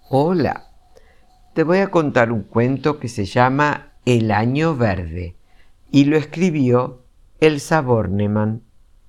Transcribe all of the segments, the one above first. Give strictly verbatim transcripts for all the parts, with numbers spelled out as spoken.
Hola, te voy a contar un cuento que se llama El Año Verde y lo escribió Elsa Bornemann.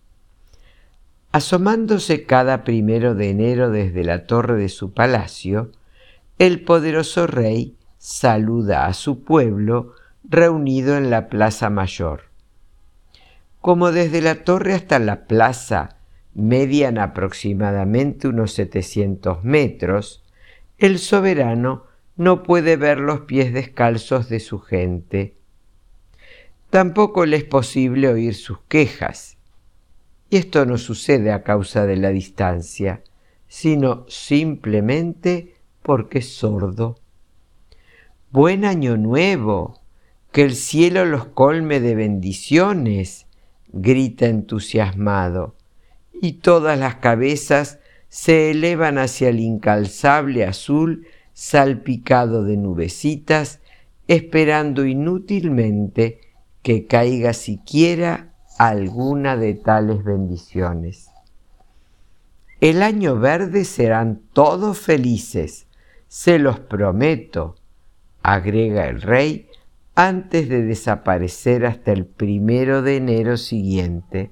Asomándose cada primero de enero desde la torre de su palacio, el poderoso rey saluda a su pueblo reunido en la plaza mayor. Como desde la torre hasta la plaza median aproximadamente unos setecientos metros, el soberano no puede ver los pies descalzos de su gente. Tampoco le es posible oír sus quejas. Y esto no sucede a causa de la distancia, sino simplemente porque es sordo. ¡Buen año nuevo! ¡Que el cielo los colme de bendiciones!, grita entusiasmado, y todas las cabezas se elevan hacia el incalzable azul salpicado de nubecitas, esperando inútilmente que caiga siquiera alguna de tales bendiciones. El año verde serán todos felices, se los prometo, agrega el rey antes de desaparecer hasta el primero de enero siguiente.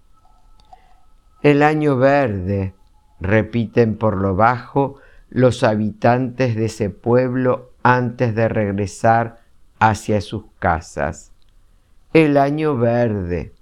El año verde, repiten por lo bajo los habitantes de ese pueblo antes de regresar hacia sus casas. El año verde.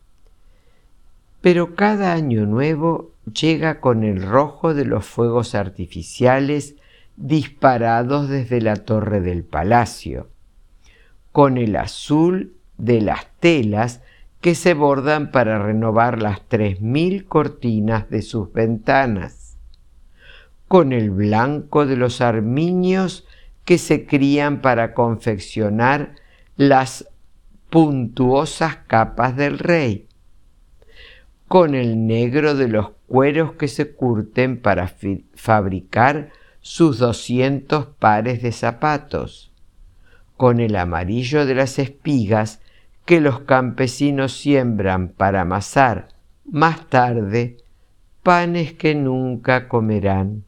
Pero cada año nuevo llega con el rojo de los fuegos artificiales disparados desde la torre del palacio, con el azul de las telas que se bordan para renovar las tres mil cortinas de sus ventanas, con el blanco de los armiños que se crían para confeccionar las puntuosas capas del rey, con el negro de los cueros que se curten para fabricar sus doscientos pares de zapatos, con el amarillo de las espigas que los campesinos siembran para amasar más tarde panes que nunca comerán.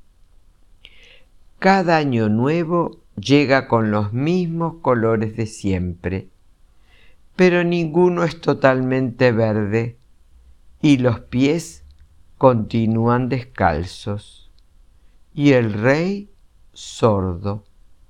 Cada año nuevo llega con los mismos colores de siempre, pero ninguno es totalmente verde y los pies continúan descalzos y el rey sordo.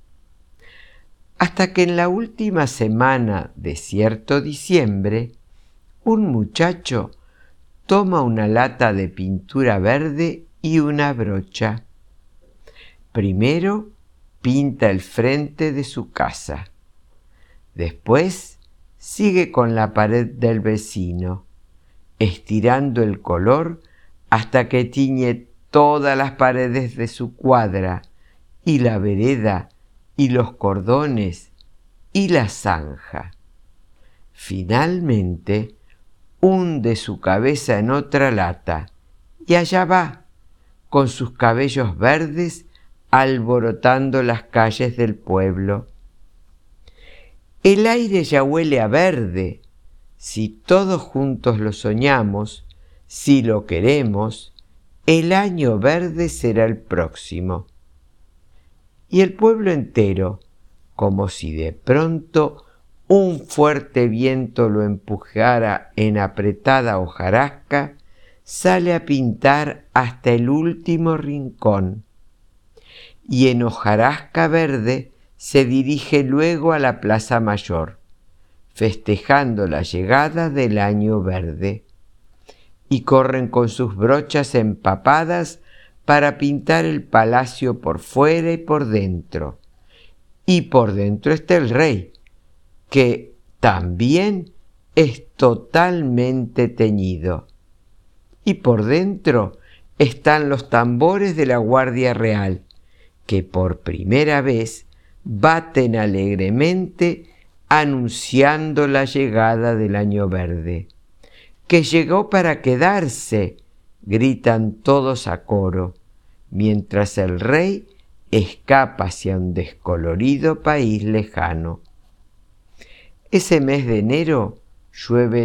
Hasta que en la última semana de cierto diciembre, un muchacho toma una lata de pintura verde y una brocha. Primero pinta el frente de su casa. Después sigue con la pared del vecino, estirando el color hasta que tiñe todas las paredes de su cuadra y la vereda y los cordones y la zanja. Finalmente hunde su cabeza en otra lata y allá va, con sus cabellos verdes alborotando las calles del pueblo. El aire ya huele a verde. Si todos juntos lo soñamos, si lo queremos, el año verde será el próximo. Y el pueblo entero, como si de pronto un fuerte viento lo empujara en apretada hojarasca, sale a pintar hasta el último rincón. Y en hojarasca verde se dirige luego a la plaza mayor, festejando la llegada del año verde. Y corren con sus brochas empapadas para pintar el palacio por fuera y por dentro. Y por dentro está el rey, que también es totalmente teñido. Y por dentro están los tambores de la Guardia Real, que por primera vez baten alegremente anunciando la llegada del año verde. ¡Que llegó para quedarse!, gritan todos a coro, mientras el rey escapa hacia un descolorido país lejano. Ese mes de enero llueve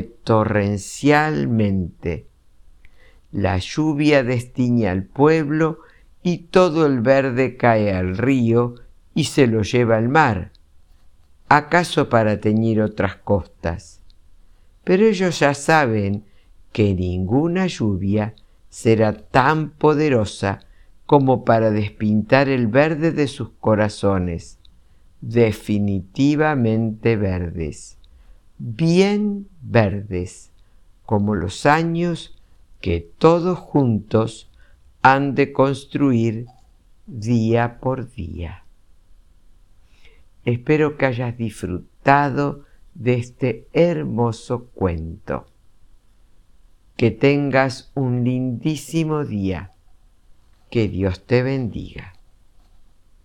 torrencialmente. La lluvia destiñe al pueblo y todo el verde cae al río y se lo lleva el mar, acaso para teñir otras costas. Pero ellos ya saben que ninguna lluvia será tan poderosa como para despintar el verde de sus corazones, definitivamente verdes, bien verdes, como los años que todos juntos han de construir día por día. Espero que hayas disfrutado de este hermoso cuento. Que tengas un lindísimo día. Que Dios te bendiga.